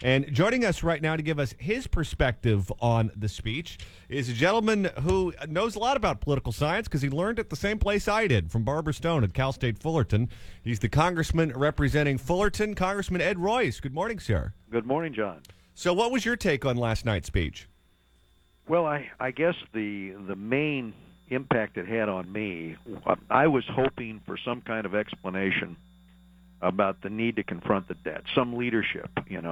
And joining us right now to give us his perspective on the speech is a gentleman who knows a lot about political science because he learned at the same place I did, from Barbara Stone at Cal State Fullerton. He's the congressman representing Fullerton, Congressman Ed Royce. Good morning, sir. Good morning, John. So what was your take on last night's speech? Well, I guess the main impact it had on me, I was hoping for some kind of explanation about the need to confront the debt, some leadership,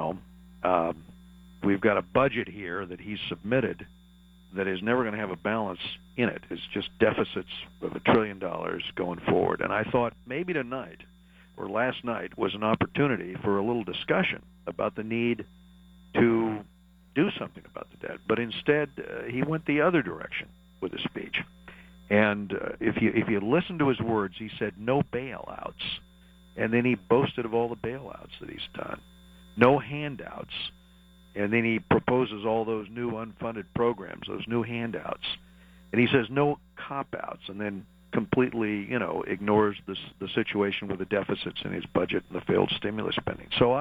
We've got a budget here that he's submitted that is never going to have a balance in it. It's just deficits of $1 trillion going forward. And I thought maybe tonight or last night was an opportunity for a little discussion about the need to do something about the debt. But instead, he went the other direction with his speech. And if you listen to his words, he said no bailouts. And then he boasted of all the bailouts that he's done. No handouts. And then he proposes all those new unfunded programs, those new handouts. And he says no cop-outs, and then completely, ignores the situation with the deficits in his budget and the failed stimulus spending. So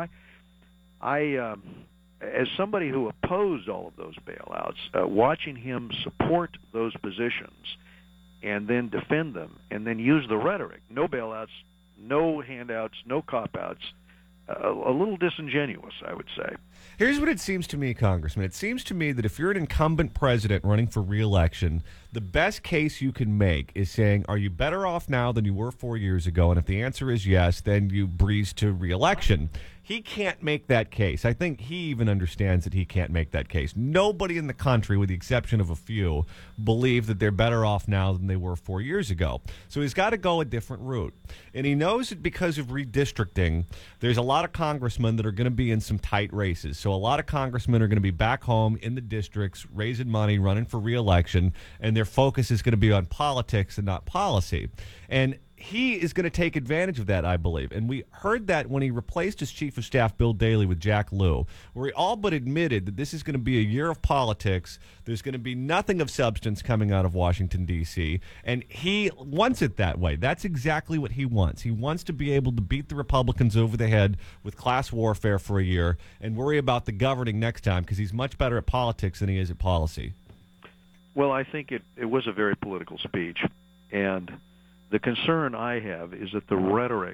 I as somebody who opposed all of those bailouts, watching him support those positions and then defend them and then use the rhetoric, no bailouts, no handouts, no cop-outs, a little disingenuous, I would say. Here's what it seems to me, Congressman. It seems to me that if you're an incumbent president running for re-election, the best case you can make is saying, are you better off now than you were 4 years ago? And if the answer is yes, then you breeze to re-election. He can't make that case. I think he even understands that he can't make that case. Nobody in the country, with the exception of a few, believe that they're better off now than they were 4 years ago. So he's got to go a different route. And he knows that because of redistricting, there's a lot of congressmen that are going to be in some tight races. So a lot of congressmen are going to be back home in the districts, raising money, running for re-election, and their focus is going to be on politics and not policy. And he is going to take advantage of that, I believe. And we heard that when he replaced his chief of staff, Bill Daley, with Jack Lew, where he all but admitted that this is going to be a year of politics. There's going to be nothing of substance coming out of Washington, D.C., and he wants it that way. That's exactly what he wants. He wants to be able to beat the Republicans over the head with class warfare for a year and worry about the governing next time because he's much better at politics than he is at policy. Well, I think it was a very political speech, and the concern I have is that the rhetoric,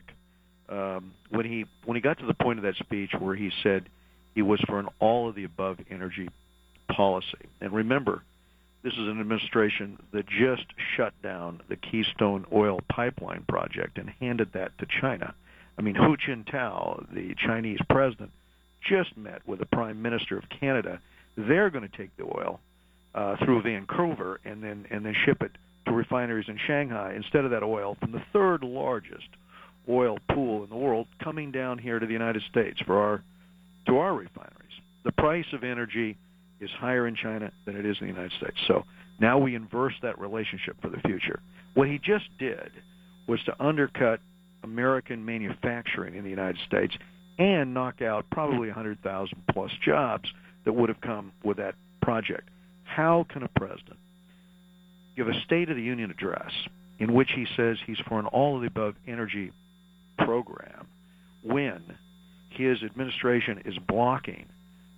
when he got to the point of that speech where he said he was for an all-of-the-above energy policy. And remember, this is an administration that just shut down the Keystone Oil Pipeline project and handed that to China. I mean, Hu Jintao, the Chinese president, just met with the Prime Minister of Canada. They're going to take the oil through Vancouver and then ship it to refineries in Shanghai instead of that oil from the third largest oil pool in the world coming down here to the United States to our refineries. The price of energy is higher in China than it is in the United States. So now we inverse that relationship for the future. What he just did was to undercut American manufacturing in the United States and knock out probably 100,000 plus jobs that would have come with that project. How can a president give a State of the Union address in which he says he's for an all-of-the-above energy program when his administration is blocking,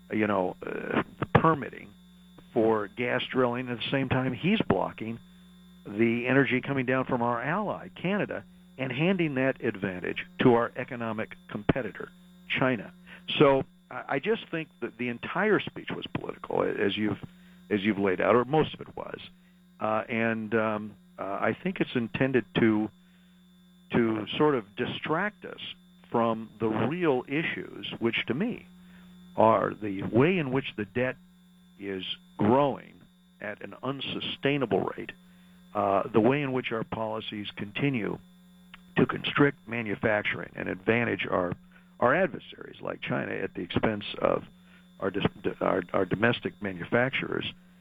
the permitting for gas drilling, at the same time he's blocking the energy coming down from our ally, Canada, and handing that advantage to our economic competitor, China. So I just think that the entire speech was political, as you've laid out, or most of it was. And I think it's intended to sort of distract us from the real issues, which to me are the way in which the debt is growing at an unsustainable rate, the way in which our policies continue to constrict manufacturing and advantage our adversaries like China at the expense of our domestic manufacturers.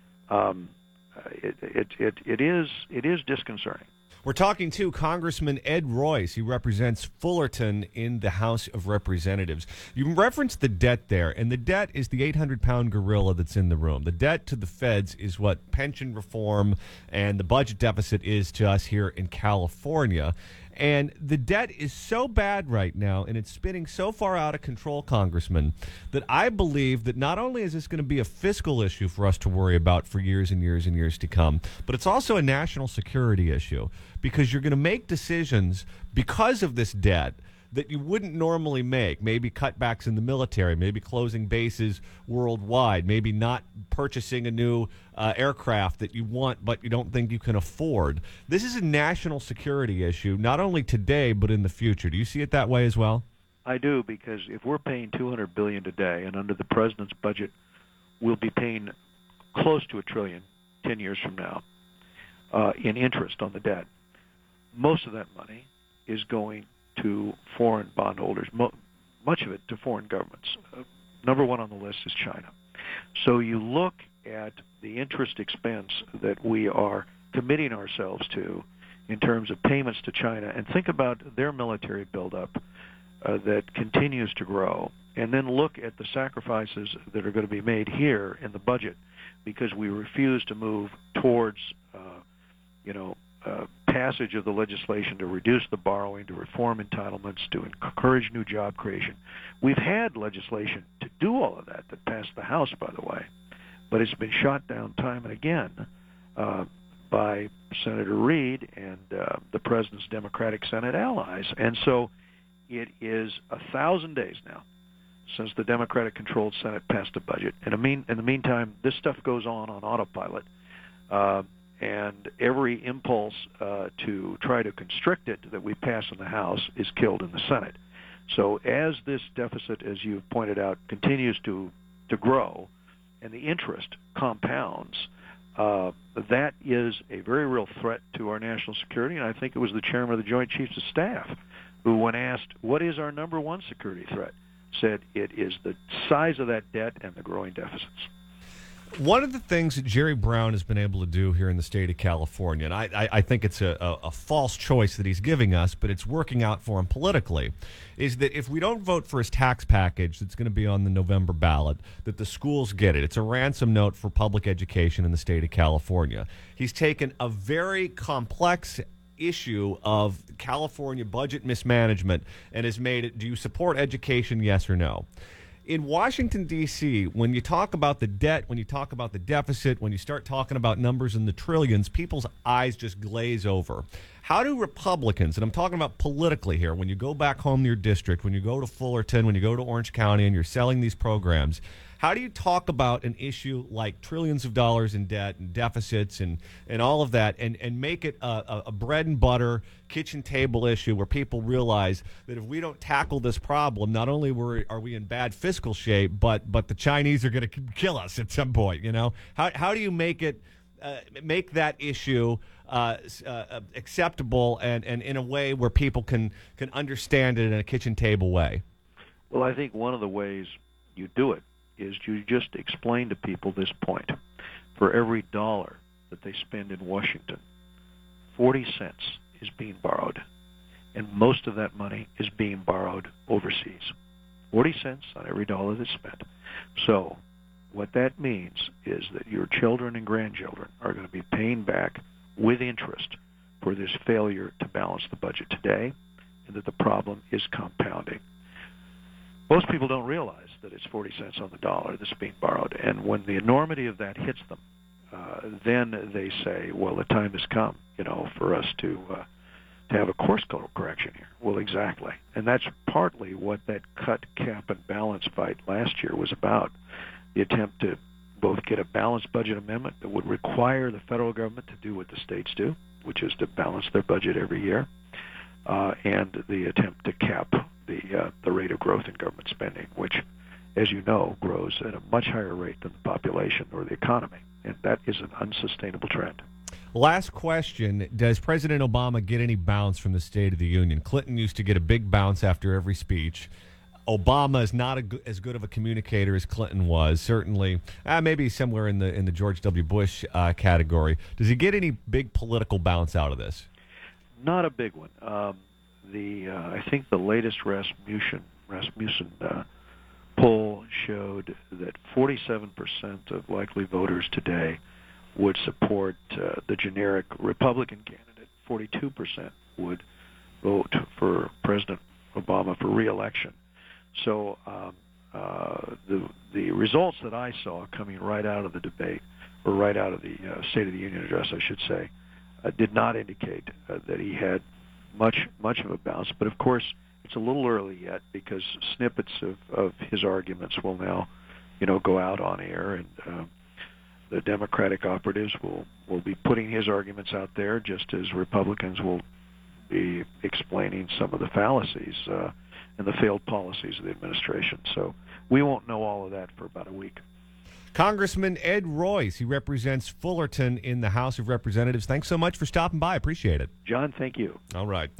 It is disconcerting. We're talking to Congressman Ed Royce. He represents Fullerton in the House of Representatives. You referenced the debt there, and the debt is the 800-pound gorilla that's in the room. The debt to the feds is what pension reform and the budget deficit is to us here in California. And the debt is so bad right now, and it's spinning so far out of control, Congressman, that I believe that not only is this going to be a fiscal issue for us to worry about for years and years and years to come, but it's also a national security issue, because you're going to make decisions because of this debt that you wouldn't normally make. Maybe cutbacks in the military, maybe closing bases worldwide, maybe not purchasing a new aircraft that you want but you don't think you can afford. This is a national security issue, not only today but in the future. Do you see it that way as well? I do, because if we're paying $200 billion today, and under the president's budget, we'll be paying close to $1 trillion 10 years from now in interest on the debt. Most of that money is going to foreign bondholders, much of it to foreign governments. Number one on the list is China. So you look at the interest expense that we are committing ourselves to in terms of payments to China, and think about their military buildup that continues to grow, and then look at the sacrifices that are going to be made here in the budget because we refuse to move towards passage of the legislation to reduce the borrowing, to reform entitlements, to encourage new job creation. We've had legislation to do all of that passed the House, by the way, but it's been shot down time and again by Senator Reid and the president's Democratic Senate allies. And so it is 1,000 days now since the Democratic-controlled Senate passed a budget. In the meantime, this stuff goes on autopilot. And every impulse to try to constrict it that we pass in the House is killed in the Senate. So as this deficit, as you've pointed out, continues to grow and the interest compounds, that is a very real threat to our national security. And I think it was the chairman of the Joint Chiefs of Staff who, when asked, what is our number one security threat, said it is the size of that debt and the growing deficits. One of the things that Jerry Brown has been able to do here in the state of California, and I think it's a false choice that he's giving us, but it's working out for him politically, is that if we don't vote for his tax package that's going to be on the November ballot, that the schools get it. It's a ransom note for public education in the state of California. He's taken a very complex issue of California budget mismanagement and has made it, do you support education, yes or no? In Washington, D.C., when you talk about the debt, when you talk about the deficit, when you start talking about numbers in the trillions, people's eyes just glaze over. How do Republicans, and I'm talking about politically here, when you go back home to your district, when you go to Fullerton, when you go to Orange County and you're selling these programs, how do you talk about an issue like trillions of dollars in debt and deficits and all of that and make it a bread and butter kitchen table issue where people realize that if we don't tackle this problem, not only are we in bad fiscal shape, but the Chinese are going to kill us at some point, you know? How do you make it make that issue acceptable and in a way where people can understand it in a kitchen table way? Well, I think one of the ways you do it is you just explain to people this point. For every dollar that they spend in Washington, 40 cents is being borrowed, and most of that money is being borrowed overseas. 40 cents on every dollar that's spent. So what that means is that your children and grandchildren are going to be paying back with interest for this failure to balance the budget today, and that the problem is compounding. Most people don't realize that it's 40 cents on the dollar that's being borrowed, and when the enormity of that hits them, then they say, well, the time has come, for us to have a course correction here. Well, exactly. And that's partly what that cut, cap, and balance fight last year was about, the attempt to both get a balanced budget amendment that would require the federal government to do what the states do, which is to balance their budget every year, and the attempt to cap the rate of growth in government spending, which, as you know, grows at a much higher rate than the population or the economy. And that is an unsustainable trend. Last question. Does President Obama get any bounce from the State of the Union? Clinton used to get a big bounce after every speech. Obama is not as good of a communicator as Clinton was. Certainly, maybe somewhere in the George W. Bush category. Does he get any big political bounce out of this? Not a big one. I think the latest Rasmussen poll showed that 47% of likely voters today would support the generic Republican candidate. 42% would vote for President Obama for re-election. So the results that I saw coming right out of the debate, or right out of the State of the Union address, I should say, did not indicate that he had much of a bounce. But of course, it's a little early yet because snippets of his arguments will now, go out on air, and the Democratic operatives will be putting his arguments out there, just as Republicans will be explaining some of the fallacies and the failed policies of the administration. So we won't know all of that for about a week. Congressman Ed Royce, he represents Fullerton in the House of Representatives. Thanks so much for stopping by. Appreciate it. John, thank you. All right.